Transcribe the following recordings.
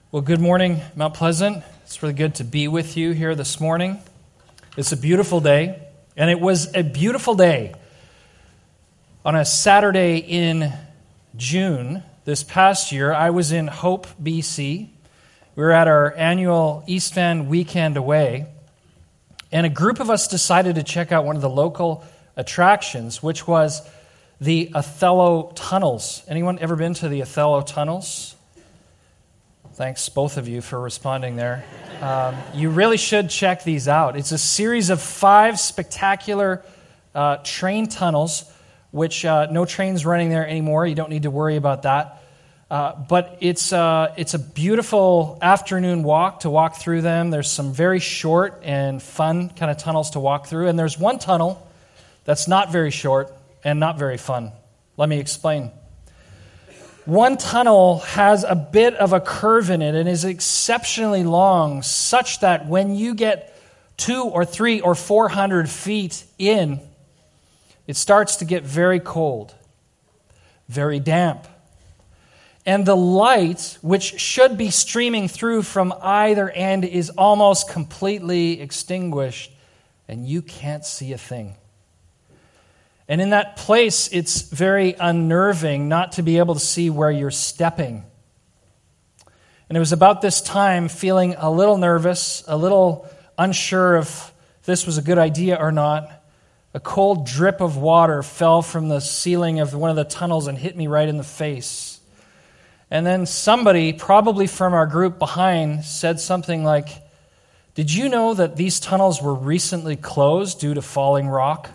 Well, good morning, Mount Pleasant. It's really good to be with you here this morning. It's a beautiful day, and it was a beautiful day on a Saturday in June this past year. I was in Hope, BC. We were at our annual East Van weekend away, and a group of us decided to check out one of the local attractions, which was the Othello Tunnels. Anyone ever been to the Othello Tunnels? Thanks, both of you, for responding there. You really should check these out. It's a series of 5 spectacular train tunnels, which no trains running there anymore. You don't need to worry about that. But it's a beautiful afternoon walk to walk through them. There's some very short and fun kind of tunnels to walk through. And there's one tunnel that's not very short and not very fun. Let me explain. One tunnel has a bit of a curve in it and is exceptionally long, such that when you get 200 or 300 or 400 feet in, it starts to get very cold, very damp. And the light, which should be streaming through from either end, is almost completely extinguished, and you can't see a thing. And in that place, it's very unnerving not to be able to see where you're stepping. And it was about this time, feeling a little nervous, a little unsure if this was a good idea or not, a cold drip of water fell from the ceiling of one of the tunnels and hit me right in the face. And then somebody, probably from our group behind, said something like, "Did you know that these tunnels were recently closed due to falling rock?"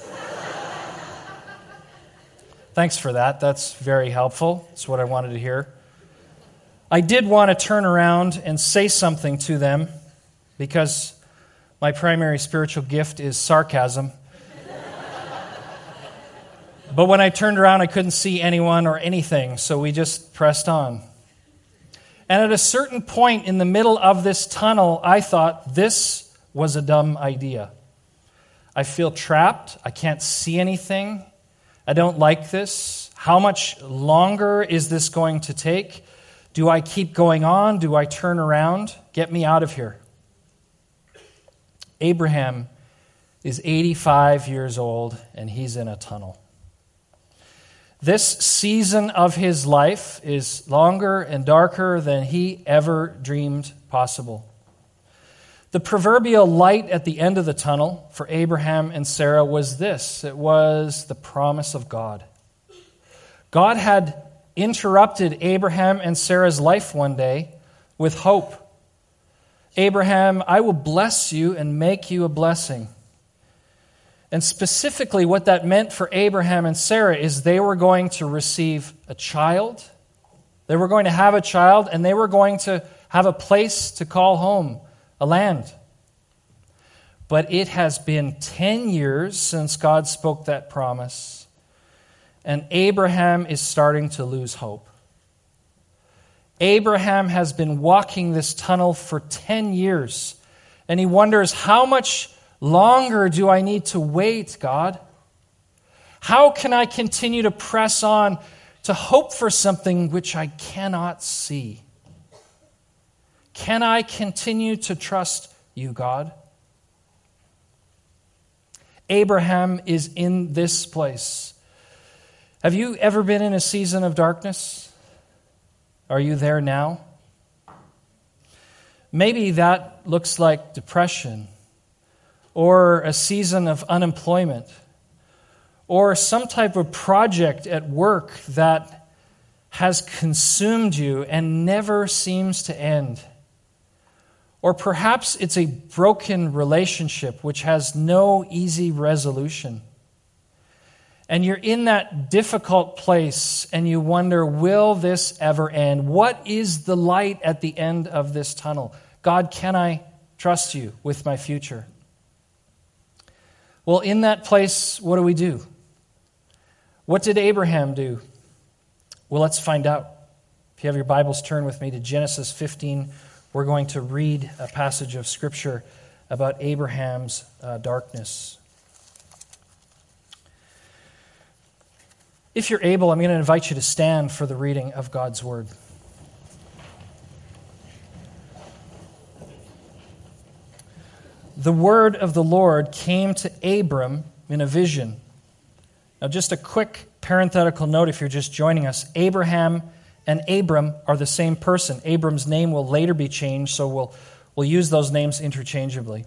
Thanks for that. That's very helpful. That's what I wanted to hear. I did want to turn around and say something to them because my primary spiritual gift is sarcasm. But when I turned around, I couldn't see anyone or anything, so we just pressed on. And at a certain point in the middle of this tunnel, I thought this was a dumb idea. I feel trapped. I can't see anything. I don't like this. How much longer is this going to take? Do I keep going on? Do I turn around? Get me out of here. Abraham is 85 years old, and he's in a tunnel. This season of his life is longer and darker than he ever dreamed possible. The proverbial light at the end of the tunnel for Abraham and Sarah was this. It was the promise of God. God had interrupted Abraham and Sarah's life one day with hope. "Abraham, I will bless you and make you a blessing." And specifically what that meant for Abraham and Sarah is they were going to receive a child. They were going to have a child, and they were going to have a place to call home. A land. But it has been 10 years since God spoke that promise, and Abraham is starting to lose hope. Abraham has been walking this tunnel for 10 years, and he wonders, how much longer do I need to wait, God? How can I continue to press on to hope for something which I cannot see? Can I continue to trust you, God? Abraham is in this place. Have you ever been in a season of darkness? Are you there now? Maybe that looks like depression, or a season of unemployment, or some type of project at work that has consumed you and never seems to end. Or perhaps it's a broken relationship which has no easy resolution. And you're in that difficult place and you wonder, will this ever end? What is the light at the end of this tunnel? God, can I trust you with my future? Well, in that place, what do? What did Abraham do? Well, let's find out. If you have your Bibles, turn with me to Genesis 15. We're going to read a passage of Scripture about Abraham's darkness. If you're able, I'm going to invite you to stand for the reading of God's Word. the word of the Lord came to Abram in a vision. Now, just a quick parenthetical note if you're just joining us. Abraham and Abram are the same person. Abram's name will later be changed, so we'll use those names interchangeably.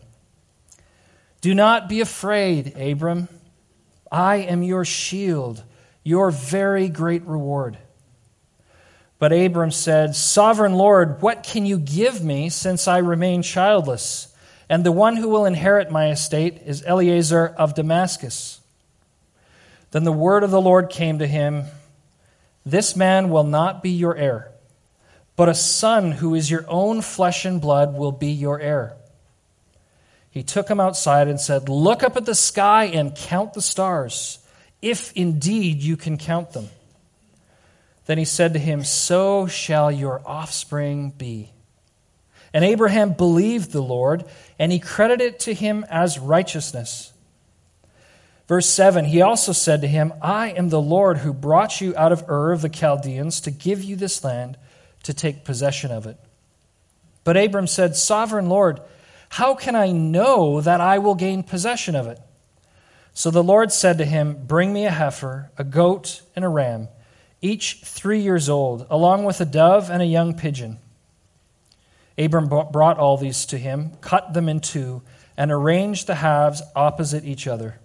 Do not be afraid, Abram. I am your shield, your very great reward. But Abram said, Sovereign Lord, what can you give me since I remain childless? And the one who will inherit my estate is Eliezer of Damascus. Then the word of the Lord came to him, This man will not be your heir, but a son who is your own flesh and blood will be your heir. He took him outside and said, Look up at the sky and count the stars, if indeed you can count them. Then he said to him, So shall your offspring be. And Abraham believed the Lord, and he credited it to him as righteousness. Verse 7, he also said to him, I am the Lord who brought you out of Ur of the Chaldeans to give you this land to take possession of it. But Abram said, Sovereign Lord, how can I know that I will gain possession of it? So the Lord said to him, Bring me a heifer, a goat, and a ram, each 3 years old, along with a dove and a young pigeon. Abram brought all these to him, cut them in two, and arranged the halves opposite each other.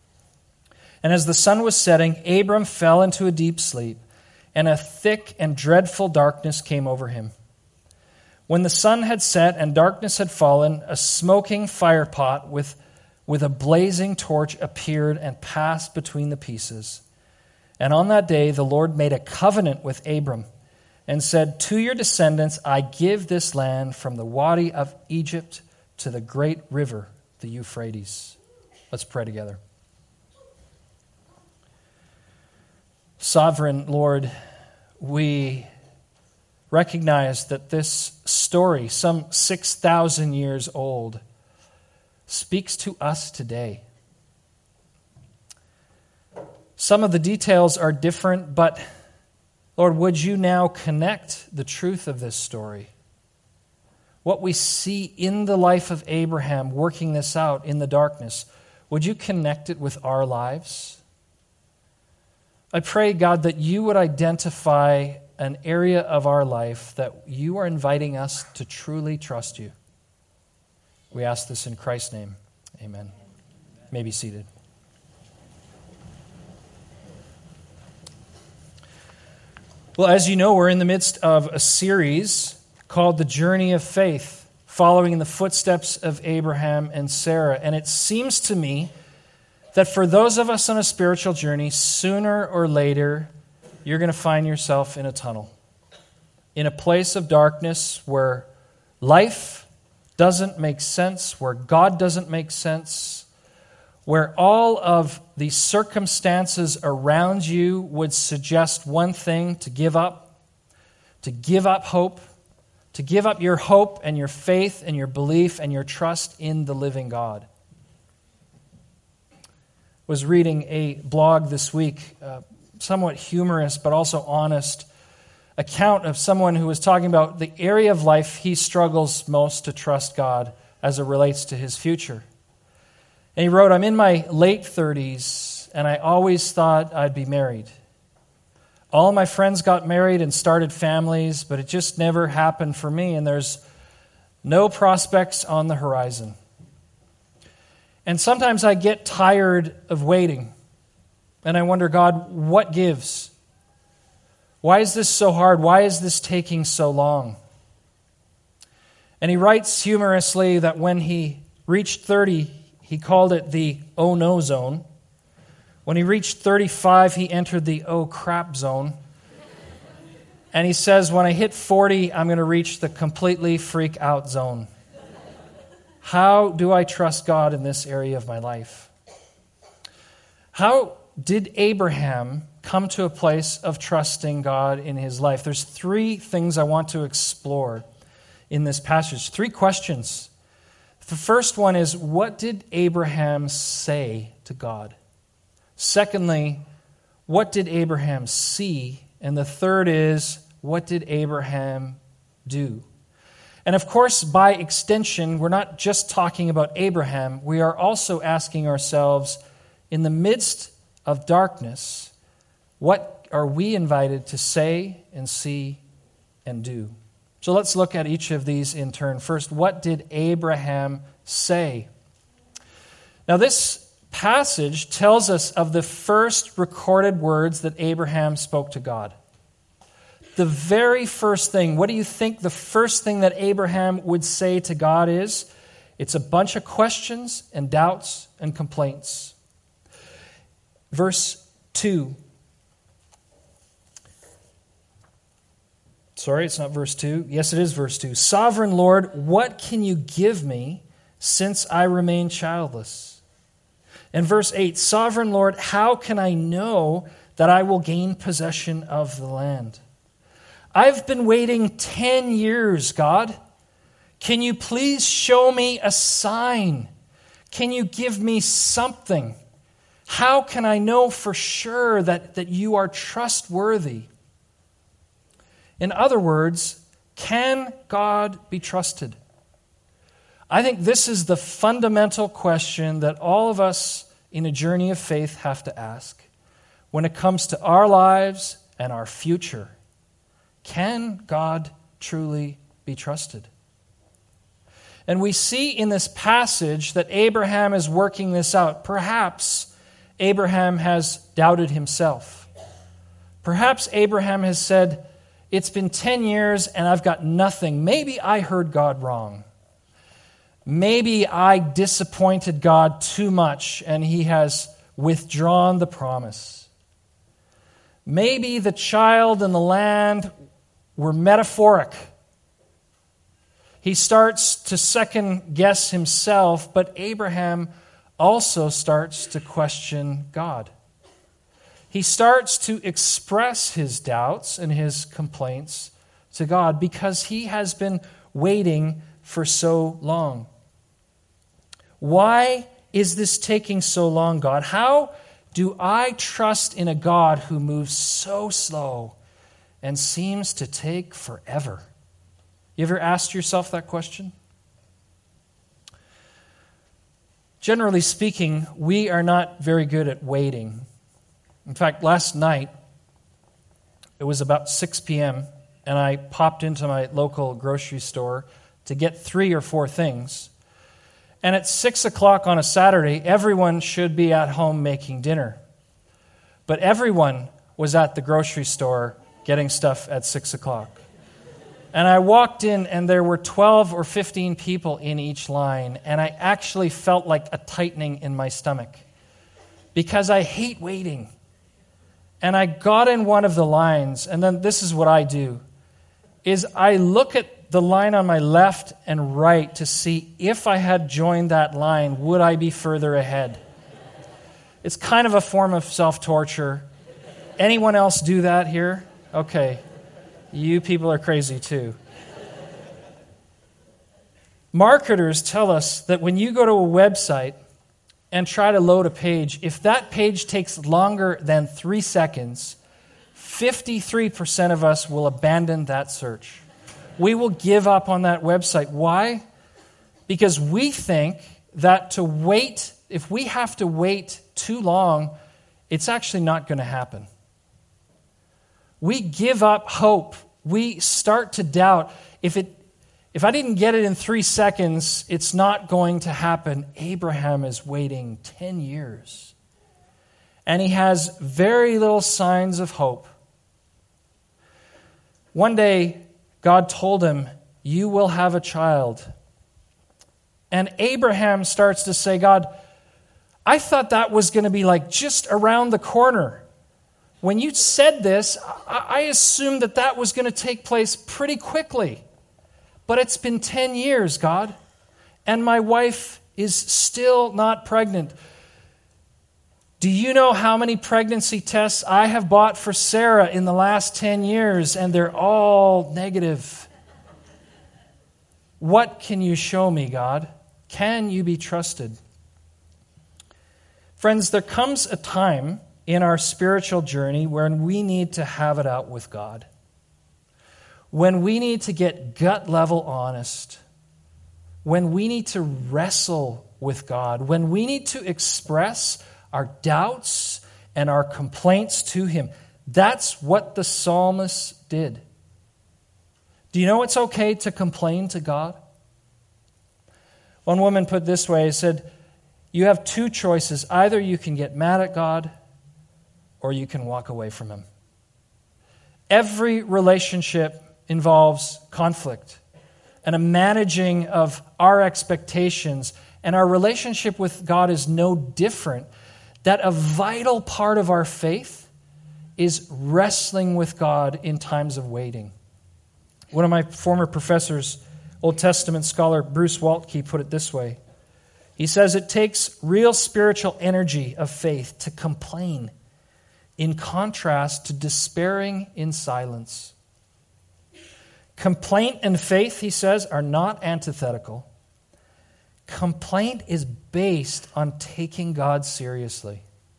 And as the sun was setting, Abram fell into a deep sleep, and a thick and dreadful darkness came over him. When the sun had set and darkness had fallen, a smoking firepot with a blazing torch appeared and passed between the pieces. And on that day the Lord made a covenant with Abram and said, To your descendants I give this land from the Wadi of Egypt to the great river, the Euphrates. Let's pray together. Sovereign Lord, we recognize that this story, some 6,000 years old, speaks to us today. Some of the details are different, but Lord, would you now connect the truth of this story? What we see in the life of Abraham working this out in the darkness, would you connect it with our lives? I pray, God, that you would identify an area of our life that you are inviting us to truly trust you. We ask this in Christ's name. Amen. You may be seated. Well, as you know, we're in the midst of a series called The Journey of Faith, following in the footsteps of Abraham and Sarah. And it seems to me that for those of us on a spiritual journey, sooner or later, you're going to find yourself in a tunnel, in a place of darkness where life doesn't make sense, where God doesn't make sense, where all of the circumstances around you would suggest one thing: to give up hope, to give up your hope and your faith and your belief and your trust in the living God. I was reading a blog this week, somewhat humorous but also honest account of someone who was talking about the area of life he struggles most to trust God as it relates to his future. And he wrote, I'm in my late 30s, and I always thought I'd be married. All my friends got married and started families, but it just never happened for me, and there's no prospects on the horizon. And sometimes I get tired of waiting, and I wonder, God, what gives? Why is this so hard? Why is this taking so long? And he writes humorously that when he reached 30, he called it the oh no zone. When he reached 35, he entered the oh crap zone. And he says, when I hit 40, I'm going to reach the completely freak out zone. How do I trust God in this area of my life? How did Abraham come to a place of trusting God in his life? There's three things I want to explore in this passage. Three questions. The first one is, what did Abraham say to God? Secondly, what did Abraham see? And the third is, what did Abraham do? And of course, by extension, we're not just talking about Abraham. We are also asking ourselves, in the midst of darkness, what are we invited to say and see and do? So let's look at each of these in turn. First, what did Abraham say? Now, this passage tells us of the first recorded words that Abraham spoke to God. The very first thing, what do you think the first thing that Abraham would say to God is? It's a bunch of questions and doubts and complaints. Verse 2. Sorry, it's not verse 2. Yes, it is verse 2. Sovereign Lord, what can you give me since I remain childless? And verse 8, Sovereign Lord, how can I know that I will gain possession of the land? I've been waiting 10 years, God. Can you please show me a sign? Can you give me something? How can I know for sure that you are trustworthy? In other words, can God be trusted? I think this is the fundamental question that all of us in a journey of faith have to ask when it comes to our lives and our future. Can God truly be trusted? And we see in this passage that Abraham is working this out. Perhaps Abraham has doubted himself. Perhaps Abraham has said, it's been 10 years and I've got nothing. Maybe I heard God wrong. Maybe I disappointed God too much and he has withdrawn the promise. Maybe the child and the land were metaphoric. He starts to second guess himself, but Abraham also starts to question God. He starts to express his doubts and his complaints to God because he has been waiting for so long. Why is this taking so long, God? How do I trust in a God who moves so slow and seems to take forever? You ever asked yourself that question? Generally speaking, we are not very good at waiting. In fact, last night, it was about 6 p.m., and I popped into my local grocery store to get 3 or 4 things. And at 6 o'clock on a Saturday, everyone should be at home making dinner. But everyone was at the grocery store getting stuff at 6 o'clock. And I walked in, and there were 12 or 15 people in each line, and I actually felt like a tightening in my stomach because I hate waiting. And I got in one of the lines, and then this is what I do, is I look at the line on my left and right to see if I had joined that line, would I be further ahead? It's kind of a form of self-torture. Anyone else do that here? Okay. You people are crazy too. Marketers tell us that when you go to a website and try to load a page, if that page takes longer than 3 seconds, 53% of us will abandon that search. We will give up on that website. Why? Because we think that to wait, if we have to wait too long, it's actually not going to happen. We give up hope. We start to doubt. If I didn't get it in 3 seconds, it's not going to happen. Abraham is waiting 10 years. And he has very little signs of hope. One day, God told him, you will have a child. And Abraham starts to say, God, I thought that was going to be like just around the corner. When you said this, I assumed that was going to take place pretty quickly. But it's been 10 years, God, and my wife is still not pregnant. Do you know how many pregnancy tests I have bought for Sarah in the last 10 years, and they're all negative? What can you show me, God? Can you be trusted? Friends, there comes a time in our spiritual journey when we need to have it out with God. when we need to get gut level honest, when we need to wrestle with God, when we need to express our doubts and our complaints to Him. That's what the psalmist did. Do you know it's okay to complain to God? One woman put it this way, said, you have two choices. Either you can get mad at God or you can walk away from Him. Every relationship involves conflict and a managing of our expectations, and our relationship with God is no different. That a vital part of our faith is wrestling with God in times of waiting. One of my former professors, Old Testament scholar Bruce Waltke, put it this way. He says, it takes real spiritual energy of faith to complain, in contrast to despairing in silence. Complaint and faith, he says, are not antithetical. Complaint is based on taking God seriously.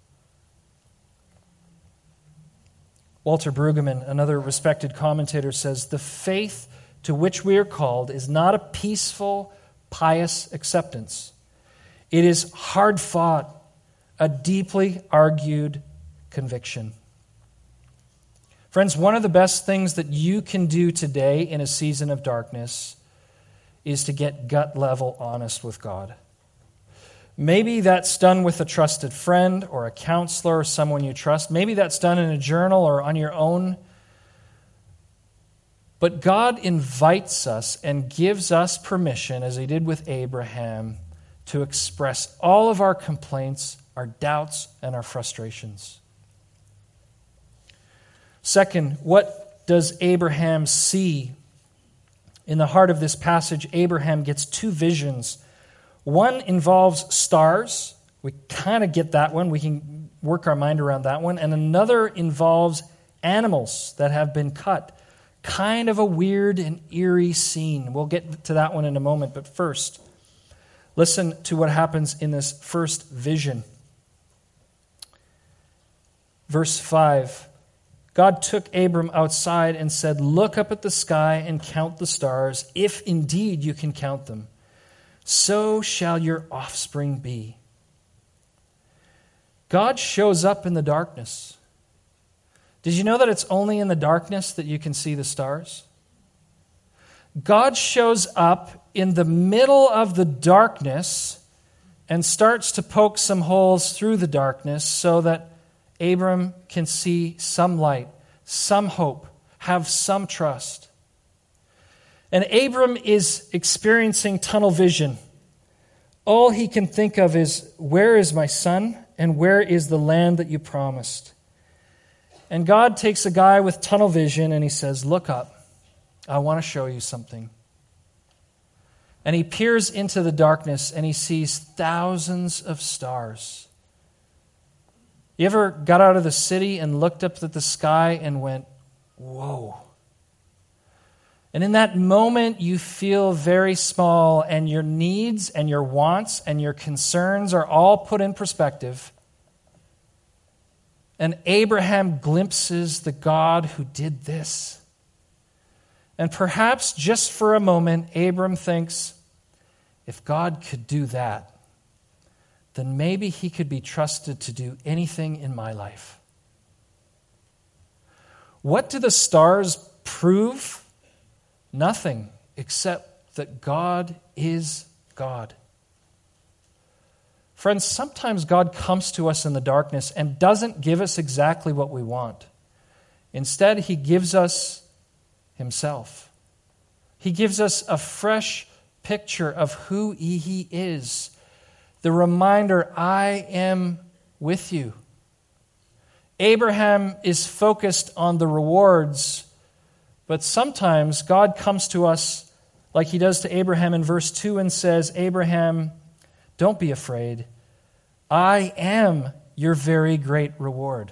Walter Brueggemann, another respected commentator, says, the faith to which we are called is not a peaceful, pious acceptance. It is hard-fought, a deeply argued conviction. Friends, one of the best things that you can do today in a season of darkness is to get gut-level honest with God. Maybe that's done with a trusted friend or a counselor or someone you trust. Maybe that's done in a journal or on your own. But God invites us and gives us permission, as He did with Abraham, to express all of our complaints, our doubts, and our frustrations. Second, what does Abraham see? In the heart of this passage, Abraham gets two visions. One involves stars. We kind of get that one. We can work our mind around that one. And another involves animals that have been cut. Kind of a weird and eerie scene. We'll get to that one in a moment. But first, listen to what happens in this first vision. Verse 5. God took Abram outside and said, look up at the sky and count the stars, if indeed you can count them. So shall your offspring be. God shows up in the darkness. Did you know that it's only in the darkness that you can see the stars? God shows up in the middle of the darkness and starts to poke some holes through the darkness so that Abram can see some light, some hope, have some trust. And Abram is experiencing tunnel vision. All he can think of is, where is my son, and where is the land that you promised? And God takes a guy with tunnel vision and He says, look up. I want to show you something. And he peers into the darkness and he sees thousands of stars. You ever got out of the city and looked up at the sky and went, whoa. And in that moment, you feel very small, and your needs and your wants and your concerns are all put in perspective. And Abraham glimpses the God who did this. And perhaps just for a moment, Abram thinks, if God could do that, then maybe He could be trusted to do anything in my life. What do the stars prove? Nothing, except that God is God. Friends, sometimes God comes to us in the darkness and doesn't give us exactly what we want. Instead, He gives us Himself. He gives us a fresh picture of who He is. The reminder, I am with you. Abraham is focused on the rewards, but sometimes God comes to us like He does to Abraham in verse 2 and says, Abraham, don't be afraid. I am your very great reward.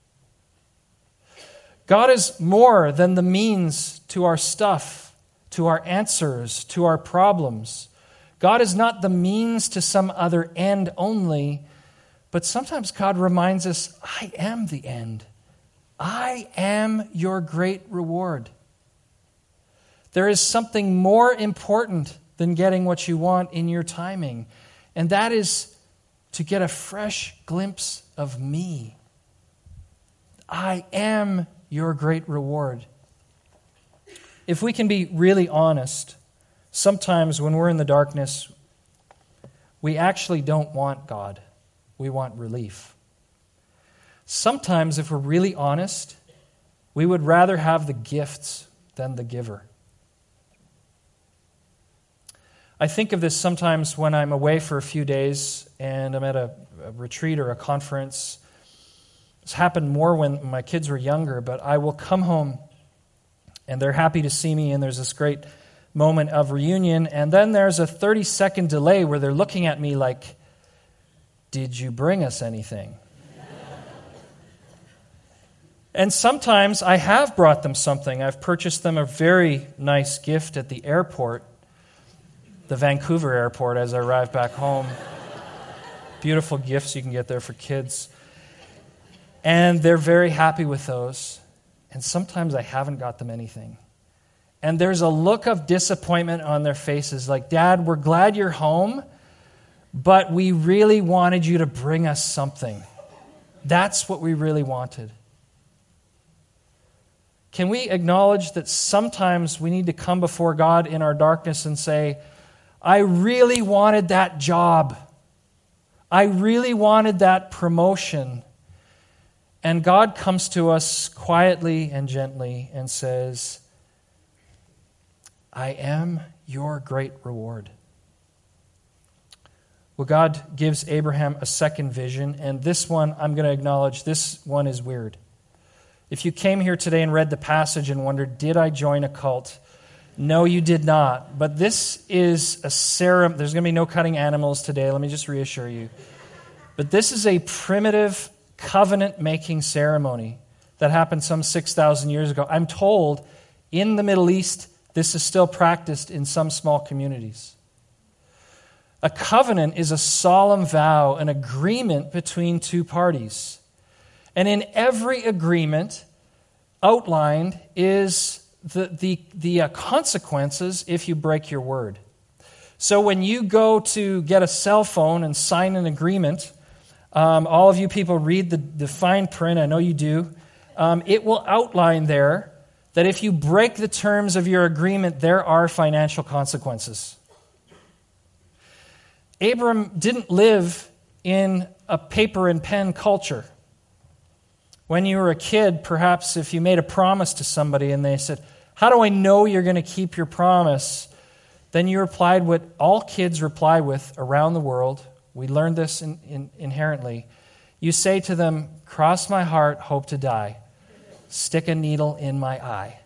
God is more than the means to our stuff, to our answers, to our problems. God is not the means to some other end only, but sometimes God reminds us, I am the end. I am your great reward. There is something more important than getting what you want in your timing, and that is to get a fresh glimpse of me. I am your great reward. If we can be really honest, sometimes when we're in the darkness, we actually don't want God. We want relief. Sometimes, if we're really honest, we would rather have the gifts than the giver. I think of this sometimes when I'm away for a few days and I'm at a retreat or a conference. It's happened more when my kids were younger, but I will come home and they're happy to see me, and there's this great moment of reunion, and then there's a 30-second delay where they're looking at me like, "Did you bring us anything?" And sometimes I have brought them something. I've purchased them a very nice gift at the airport, the Vancouver airport, as I arrive back home. Beautiful gifts you can get there for kids. And they're very happy with those. And sometimes I haven't got them anything. And there's a look of disappointment on their faces, like, "Dad, we're glad you're home, but we really wanted you to bring us something. That's what we really wanted." Can we acknowledge that sometimes we need to come before God in our darkness and say, "I really wanted that job. I really wanted that promotion." And God comes to us quietly and gently and says, "I am your great reward." Well, God gives Abraham a second vision, and this one, I'm going to acknowledge, this one is weird. If you came here today and read the passage and wondered, did I join a cult? No, you did not. But this is a ceremony. There's going to be no cutting animals today, let me just reassure you. But this is a primitive covenant-making ceremony that happened some 6,000 years ago. I'm told in the Middle East, this is still practiced in some small communities. A covenant is a solemn vow, an agreement between two parties. And in every agreement outlined is the consequences if you break your word. So when you go to get a cell phone and sign an agreement, all of you people read the fine print, I know you do. It will outline there that if you break the terms of your agreement, there are financial consequences. Abram didn't live in a paper and pen culture. When you were a kid, perhaps if you made a promise to somebody and they said, "How do I know you're going to keep your promise?" Then you replied what all kids reply with around the world. We learned this inherently. You say to them, "Cross my heart, hope to die. Stick a needle in my eye."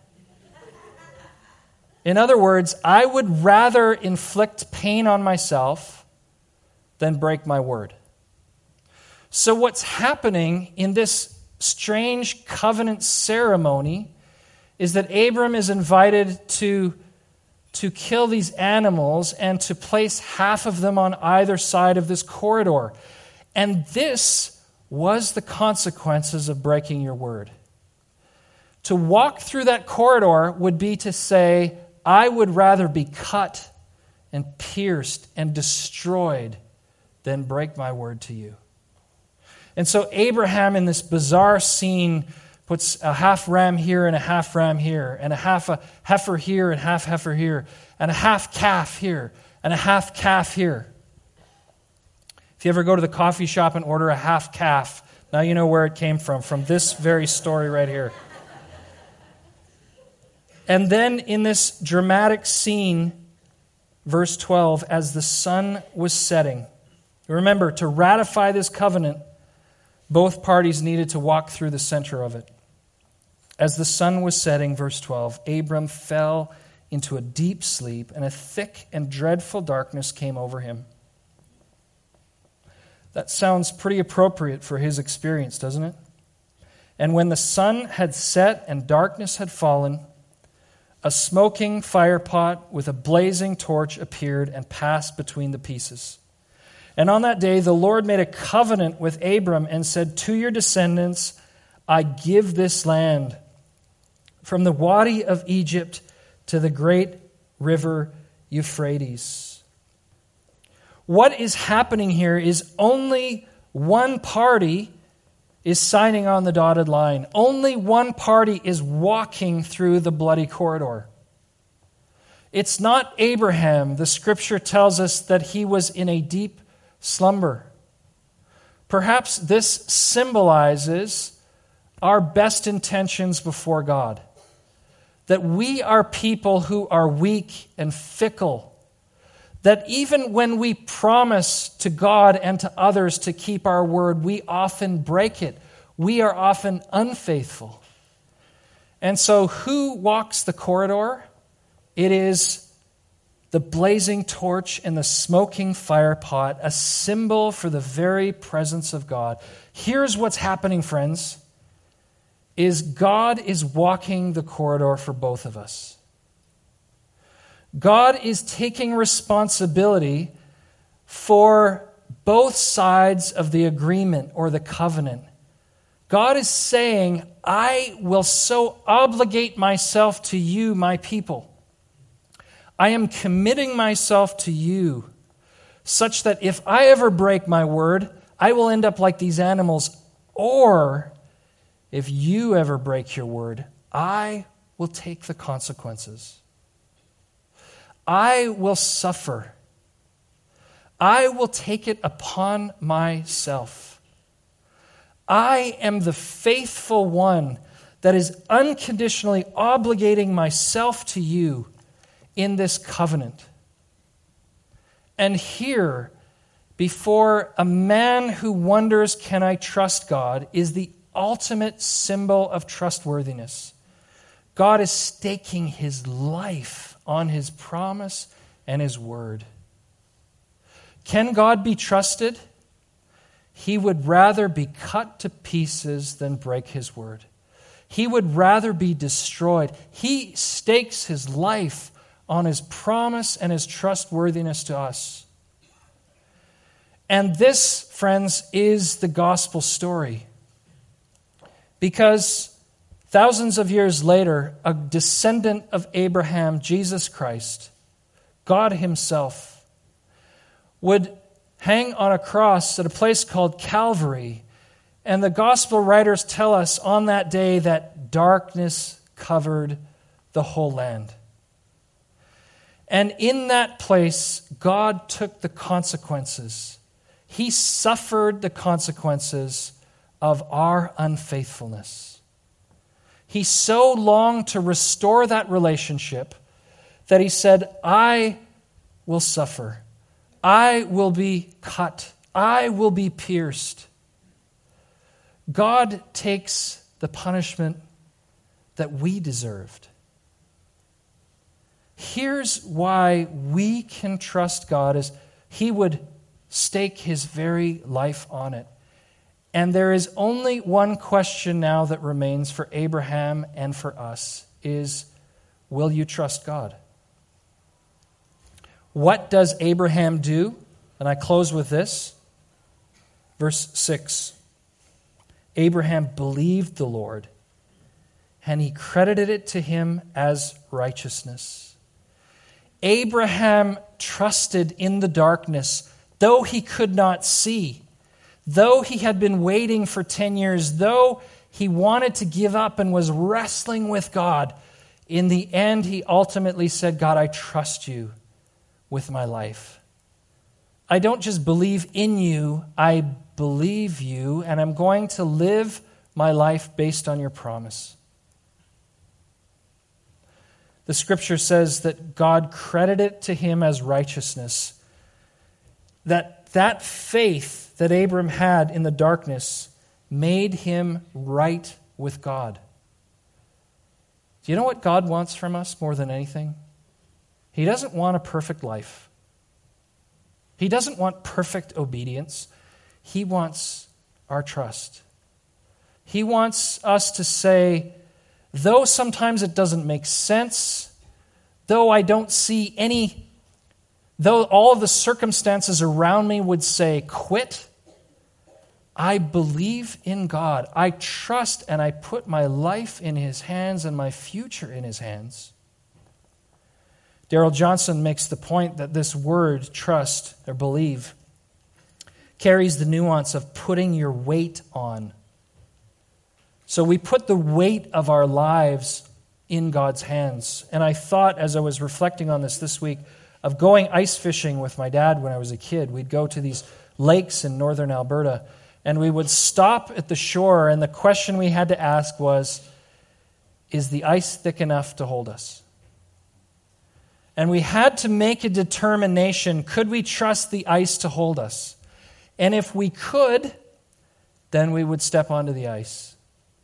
In other words, I would rather inflict pain on myself than break my word. So what's happening in this strange covenant ceremony is that Abram is invited to kill these animals and to place half of them on either side of this corridor. And this was the consequences of breaking your word. To walk through that corridor would be to say, I would rather be cut and pierced and destroyed than break my word to you. And so Abraham, in this bizarre scene, puts a half ram here and a half ram here, and a half a heifer here and half heifer here, and a half calf here, and a half calf here. If you ever go to the coffee shop and order a half calf, now you know where it came from this very story right here. And then in this dramatic scene, verse 12, as the sun was setting, remember, to ratify this covenant, both parties needed to walk through the center of it. As the sun was setting, verse 12, Abram fell into a deep sleep, and a thick and dreadful darkness came over him. That sounds pretty appropriate for his experience, doesn't it? And when the sun had set and darkness had fallen, a smoking firepot with a blazing torch appeared and passed between the pieces. And on that day, the Lord made a covenant with Abram and said, "To your descendants, I give this land, from the Wadi of Egypt to the great river Euphrates. What is happening here is only one party is signing on the dotted line. Only one party is walking through the bloody corridor. It's not Abraham. The scripture tells us that he was in a deep slumber. Perhaps this symbolizes our best intentions before God. That we are people who are weak and fickle. That even when we promise to God and to others to keep our word, we often break it. We are often unfaithful. And so who walks the corridor? It is the blazing torch and the smoking fire pot, a symbol for the very presence of God. Here's what's happening, friends, is God is walking the corridor for both of us. God is taking responsibility for both sides of the agreement or the covenant. God is saying, I will so obligate myself to you, my people. I am committing myself to you such that if I ever break my word, I will end up like these animals. Or if you ever break your word, I will take the consequences. I will suffer. I will take it upon myself. I am the faithful one that is unconditionally obligating myself to you in this covenant. And here, before a man who wonders, can I trust God, is the ultimate symbol of trustworthiness. God is staking his life on his promise and his word. Can God be trusted? He would rather be cut to pieces than break his word. He would rather be destroyed. He stakes his life on his promise and his trustworthiness to us. And this, friends, is the gospel story. Because thousands of years later, a descendant of Abraham, Jesus Christ, God himself, would hang on a cross at a place called Calvary. And the gospel writers tell us on that day that darkness covered the whole land. And in that place, God took the consequences. He suffered the consequences of our unfaithfulness. He so longed to restore that relationship that he said, I will suffer. I will be cut. I will be pierced. God takes the punishment that we deserved. Here's why we can trust God, is he would stake his very life on it. And there is only one question now that remains for Abraham and for us, is, will you trust God? What does Abraham do? And I close with this. Verse 6. Abraham believed the Lord, and he credited it to him as righteousness. Abraham trusted in the darkness, though he could not see. Though he had been waiting for 10 years, though he wanted to give up and was wrestling with God, in the end he ultimately said, God, I trust you with my life. I don't just believe in you, I believe you, and I'm going to live my life based on your promise. The scripture says that God credited it to him as righteousness. That faith that Abram had in the darkness made him right with God. Do you know what God wants from us more than anything? He doesn't want a perfect life. He doesn't want perfect obedience. He wants our trust. He wants us to say, though sometimes it doesn't make sense, though I don't see any, though all of the circumstances around me would say, quit, I believe in God. I trust and I put my life in his hands and my future in his hands. Darrell Johnson makes the point that this word, trust or believe, carries the nuance of putting your weight on. So we put the weight of our lives in God's hands. And I thought, as I was reflecting on this week, of going ice fishing with my dad when I was a kid. We'd go to these lakes in northern Alberta, and we would stop at the shore, and the question we had to ask was, is the ice thick enough to hold us? And we had to make a determination, could we trust the ice to hold us? And if we could, then we would step onto the ice.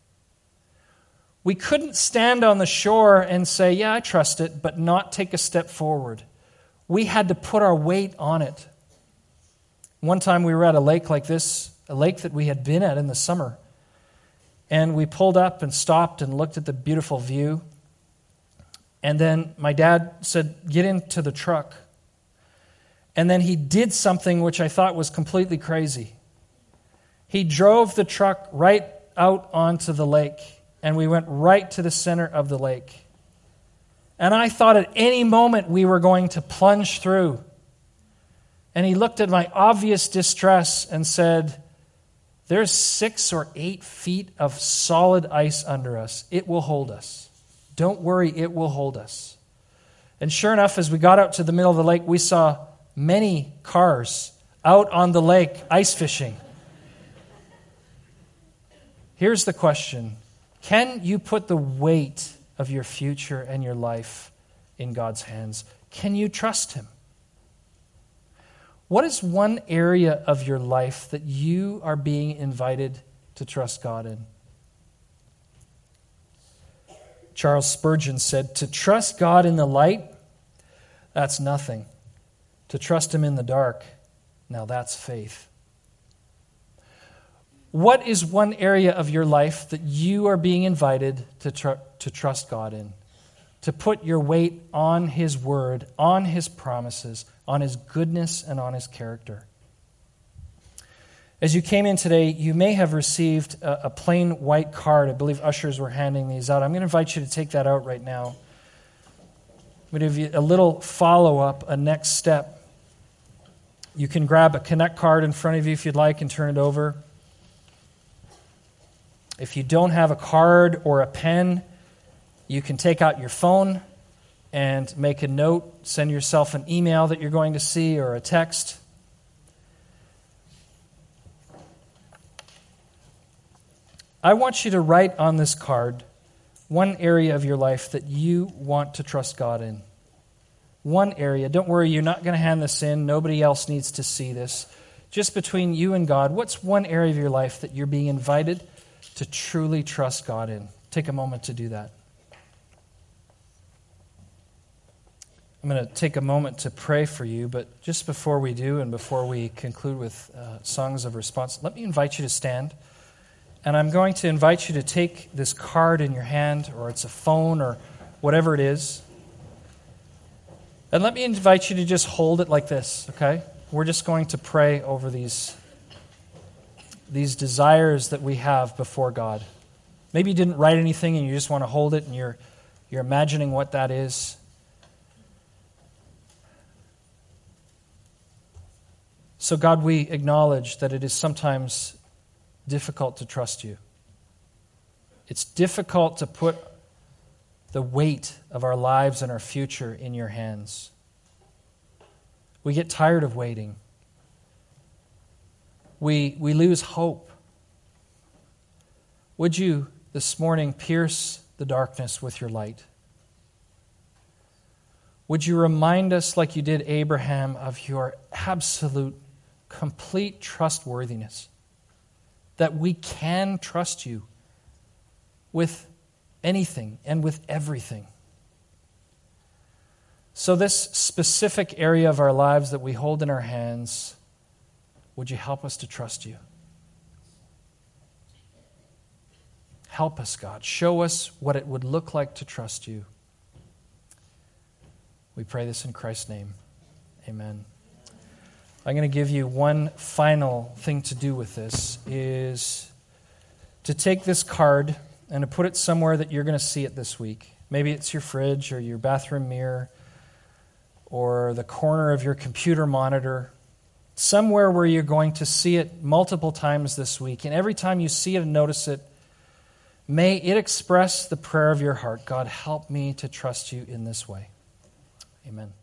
We couldn't stand on the shore and say, yeah, I trust it, but not take a step forward. We had to put our weight on it. One time we were at a lake like this, a lake that we had been at in the summer, and we pulled up and stopped and looked at the beautiful view. And then my dad said, get into the truck. And then he did something which I thought was completely crazy. He drove the truck right out onto the lake, and we went right to the center of the lake. And I thought at any moment we were going to plunge through. And he looked at my obvious distress and said, there's 6 or 8 feet of solid ice under us. It will hold us. Don't worry, it will hold us. And sure enough, as we got out to the middle of the lake, we saw many cars out on the lake ice fishing. Here's the question. Can you put the weight of your future and your life in God's hands? Can you trust Him? What is one area of your life that you are being invited to trust God in? Charles Spurgeon said, to trust God in the light, that's nothing. To trust Him in the dark, now that's faith. What is one area of your life that you are being invited to trust God in? To put your weight on His Word, on His promises, on His goodness, and on His character. As you came in today, you may have received a plain white card. I believe ushers were handing these out. I'm going to invite you to take that out right now. I'm going to give you a little follow-up, a next step. You can grab a Connect card in front of you if you'd like and turn it over. If you don't have a card or a pen, you can take out your phone and make a note, send yourself an email that you're going to see or a text. I want you to write on this card one area of your life that you want to trust God in. One area. Don't worry, you're not going to hand this in. Nobody else needs to see this. Just between you and God, what's one area of your life that you're being invited to truly trust God in? Take a moment to do that. I'm going to take a moment to pray for you, but just before we do and before we conclude with songs of response, let me invite you to stand. And I'm going to invite you to take this card in your hand, or it's a phone or whatever it is. And let me invite you to just hold it like this, okay? We're just going to pray over these desires that we have before God. Maybe you didn't write anything and you just want to hold it and you're imagining what that is. So God, we acknowledge that it is sometimes difficult to trust you. It's difficult to put the weight of our lives and our future in your hands. We get tired of waiting. We lose hope. Would you this morning pierce the darkness with your light? Would you remind us, like you did Abraham, of your absolute, complete trustworthiness? That we can trust you with anything and with everything. So this specific area of our lives that we hold in our hands, would you help us to trust you? Help us, God. Show us what it would look like to trust you. We pray this in Christ's name. Amen. I'm going to give you one final thing to do with this, is to take this card and to put it somewhere that you're going to see it this week. Maybe it's your fridge or your bathroom mirror. or the corner of your computer monitor, somewhere where you're going to see it multiple times this week. And every time you see it and notice it, may it express the prayer of your heart. God, help me to trust you in this way. Amen.